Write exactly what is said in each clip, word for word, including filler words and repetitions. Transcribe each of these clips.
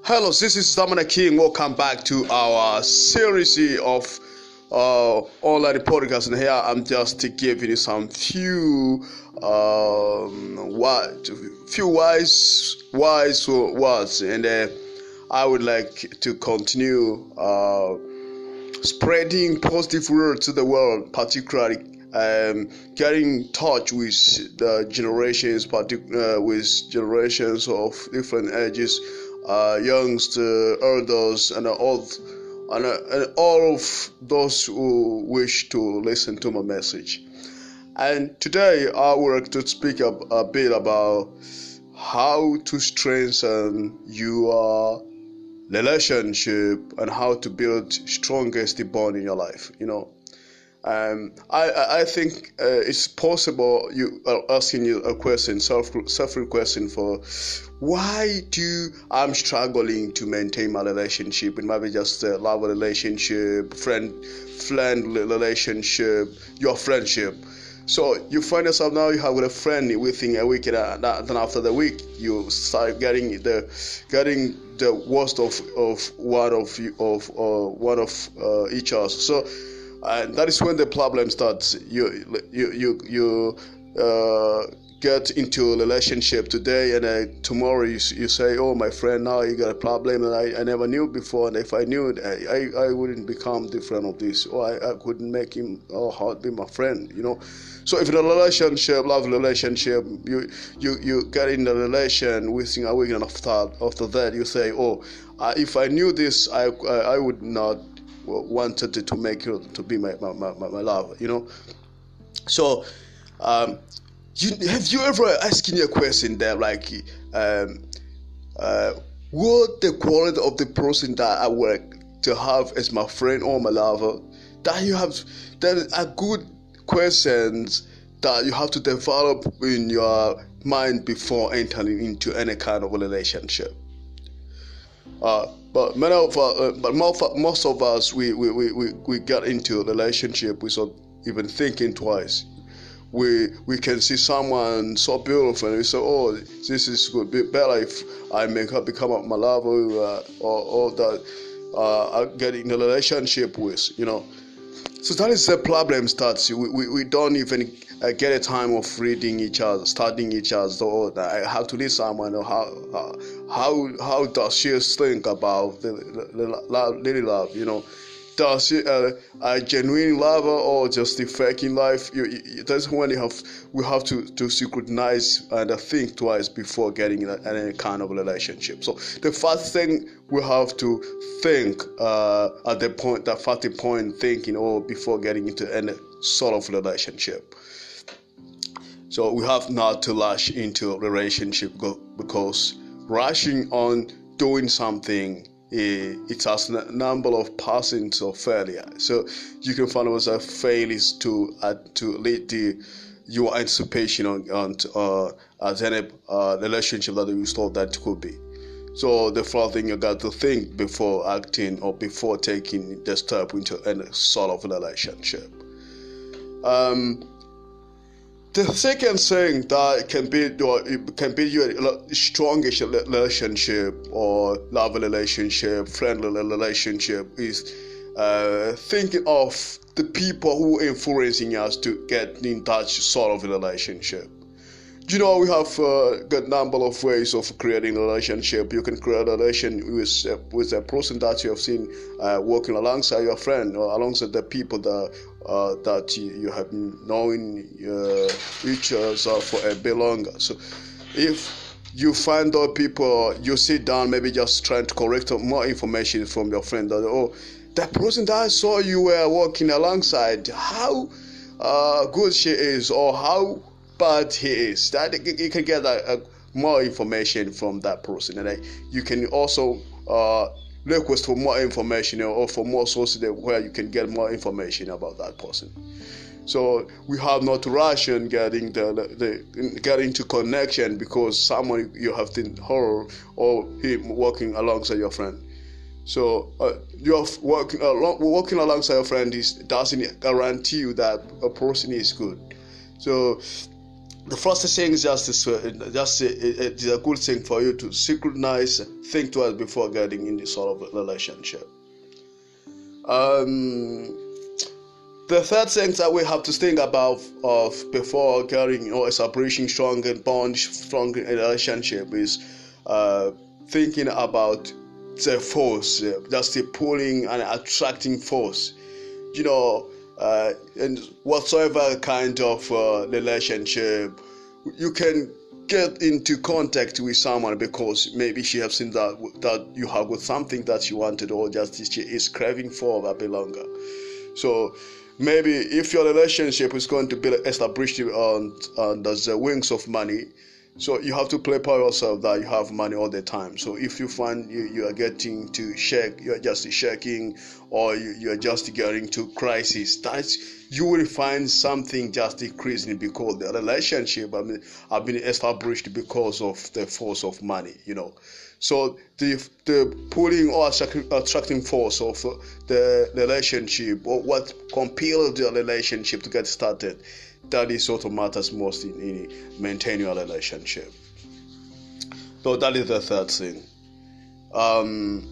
Hello, this is Dominic King. Welcome back to our series of uh, online podcasts. And here I'm just giving you some few, um, what, few wise, wise words, and uh, I would like to continue uh, spreading positive words to the world, particularly um, getting in touch with the generations, particular uh, with generations of different ages. Uh, youngsters, elders, and all, and, uh, and all of those who wish to listen to my message. And today I would like to speak a, a bit about how to strengthen your relationship and how to build strongest bond in your life. You know, um, I I think uh, it's possible. You are asking you a question, self self question for why do I'm struggling to maintain my relationship? It might be just a love relationship, friend friend relationship, your friendship. So you find yourself now you have a friend within a week, and then after the week you start getting the getting the worst of of one of you of uh, one of uh, each other. So. And that is when the problem starts. You you you you uh, get into a relationship today, and uh, tomorrow you you say, "Oh, my friend, now you got a problem, and I, I never knew before. And if I knew it, I, I, I wouldn't become different of this, or I, I couldn't make him or her be my friend." You know. So if in a relationship, love relationship, you you you get in a relation within a week and after after that you say, "Oh, uh, if I knew this, I I, I would not." Wanted to, to make you to be my my, my, my lover, you know. So um you have you ever asking a question that like um uh what the quality of the person that I work to have as my friend or my lover, that you have that are good questions that you have to develop in your mind before entering into any kind of a relationship. Uh, but many of us, uh, but most, most of us, we, we, we, we get into a relationship without even thinking twice. We we can see someone so beautiful and we say, "Oh, this is good. Be better if I make her become my lover, uh, or, or that uh, I get in a relationship with," you know. So that is the problem starts. We, we, we don't even uh, get a time of reading each other, studying each other. So I have to read someone. Or how how how how does she think about the, the, the love, lady love? You know, does she uh, a genuine lover or just a faking life? You, you, that's when you have we have to, to scrutinize and uh, think twice before getting in any kind of relationship. So the first thing we have to think uh, at the point, that first point thinking, or before getting into any sort of relationship. So we have not to rush into a relationship because rushing on doing something, it has a number of percent of failure. So you can find yourself failures to uh, to lead the your anticipation on on uh, as any uh, relationship that you thought that could be. So the first thing you got to think before acting or before taking the step into any sort of relationship. Um, the second thing that can be your can be your strongest relationship or love relationship, friendly relationship is uh, thinking of the people who are influencing us to get in touch sort of relationship. You know, we have a good number of ways of creating a relationship. You can create a relation with uh, with a person that you have seen uh, working alongside your friend or alongside the people that uh, that you, you have been knowing uh, each other for a bit longer. So, if you find out people, you sit down, maybe just trying to collect more information from your friend. That, oh, that person that I saw you were working alongside, how uh, good she is, or how bad he is. That you can get a, a more information from that person, and uh, you can also uh, request for more information or for more sources where you can get more information about that person. So we have not to rush in getting the, the, the getting to connection because someone you have seen her or him working alongside your friend. So uh, you're working uh, working alongside your friend is doesn't guarantee you that a person is good. So the first thing is just this, uh, just it, it's a good thing for you to scrutinize, think twice before getting in this sort of relationship. Um, the third thing that we have to think about of before getting or establishing strong and bond, strong relationship is uh, thinking about the force, uh, just the pulling and attracting force. You know, uh, and whatsoever kind of uh, relationship, you can get into contact with someone because maybe she has seen that that you have got something that she wanted, or just she is craving for a bit longer. So maybe if your relationship is going to be established on, on the wings of money, so you have to prepare yourself that you have money all the time. So if you find you, you are getting to shake, you are just shaking, or you, you are just getting to crisis, that's you will find something just decreasing because the relationship I mean, have been established because of the force of money, you know. So the the pulling or attracting force of the relationship, or what compels the relationship to get started, that is what matters most in, in maintaining a relationship. So that is the third thing. Um,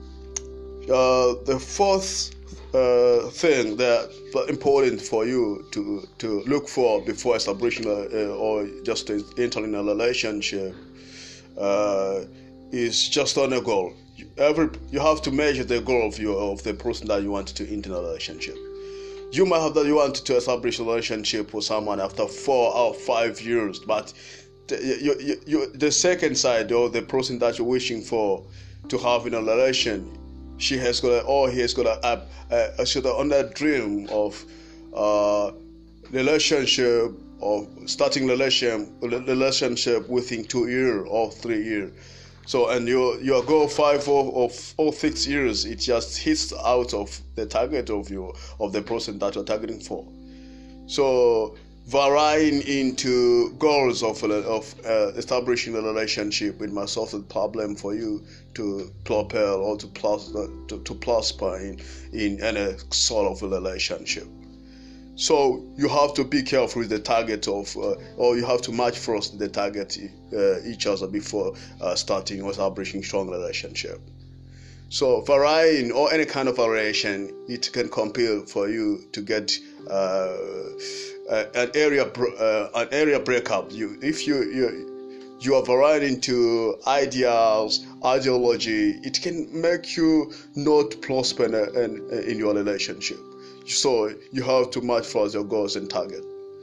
uh, the fourth uh, thing that important for you to to look for before establishing a, uh, or just entering a relationship uh, is just on a goal. Every you have to measure the goal of your of the person that you want to enter a relationship. You might have that you want to establish a relationship with someone after four or five years, but the, you, you, you, the second side, or the person that you're wishing for to have in a relation, she has got a, or he has got a, a, a sort of on that dream of uh, relationship, or starting relationship relationship within two years or three years. So, and your your goal five or, or, or six years, it just hits out of the target of you of the person that you're targeting for. So, varying into goals of of uh, establishing a relationship, it must solve the problem for you to propel or to plus to, to prosper in in any sort of a relationship. So you have to be careful with the target of, uh, or you have to match first the target uh, each other before uh, starting or establishing strong relationship. So varying or any kind of variation, it can compel for you to get uh, an area uh, an area breakup. You if you you you are varying into ideals, ideology, it can make you not prosper in, in, in your relationship. So you have to match for your goals and target.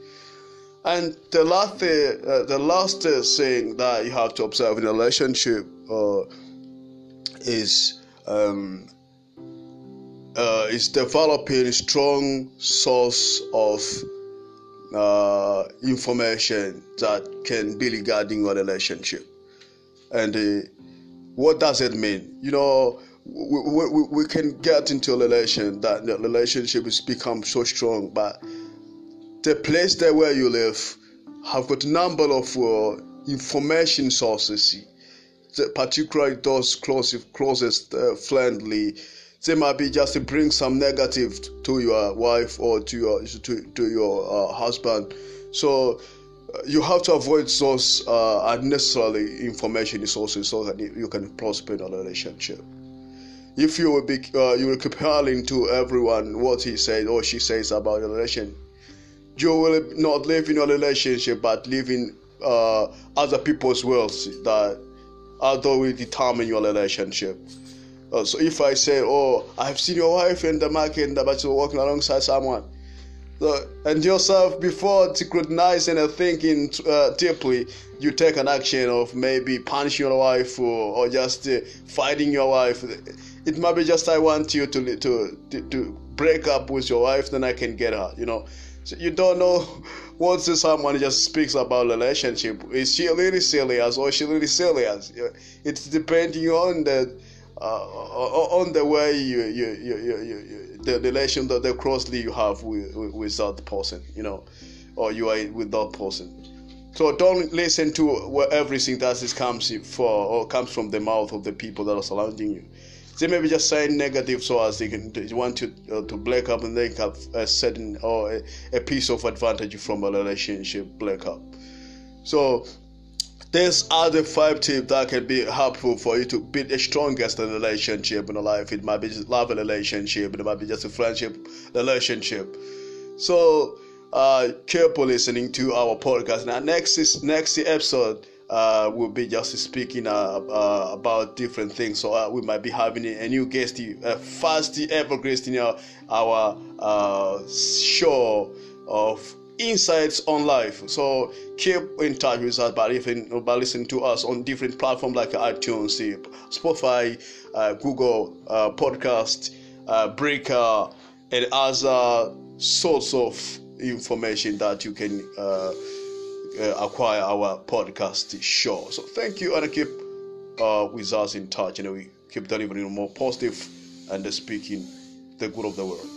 And the last, uh, the last thing that you have to observe in a relationship uh, is um, uh, is developing a strong source of uh, information that can be regarding your relationship. And uh, what does it mean? You know. We, we, we can get into a relation that the relationship has become so strong, but the place there where you live have got a number of uh, information sources, particularly those closest, closest uh, friendly. They might be just to bring some negative to your wife or to your to, to your uh, husband. So uh, you have to avoid those uh, unnecessarily information sources so that you can prosper in a relationship. If you will be, uh, you will keep telling to everyone what he said or she says about your relation, you will not live in your relationship, but live in uh, other people's worlds that although will determine your relationship. Uh, so if I say, "Oh, I've seen your wife in the market, but you're walking alongside someone," so, and yourself before scrutinizing and thinking uh, deeply, you take an action of maybe punishing your wife or, or just uh, fighting your wife. It might be just I want you to, to to to break up with your wife, then I can get her. You know, so you don't know once someone just speaks about relationship. Is she really serious or is she really serious? It's depending on the uh, on the way you you you you, you the relation that the closely you have with, with that person. You know, or you are with that person. So don't listen to what everything that is comes for or comes from the mouth of the people that are surrounding you. They may be just saying negative so as they can they want to uh, to break up and they have a certain or a, a piece of advantage from a relationship break up. So these are the five tips that can be helpful for you to build a strongest relationship in life. It might be just love relationship, it might be just a friendship relationship. So uh, keep listening to our podcast. Now, next is next episode. Uh, we'll be just speaking uh, uh, about different things. So uh, we might be having a, a new guest, a first ever guest in our, our uh, show of insights on life. So keep in touch with us by, even, by listening to us on different platforms like iTunes, Spotify, uh, Google uh, Podcast, uh, Breaker, and other sorts of information that you can uh, uh, acquire our podcast show. So thank you, and keep uh, with us in touch, and we keep delivering more positive and speaking the good of the world.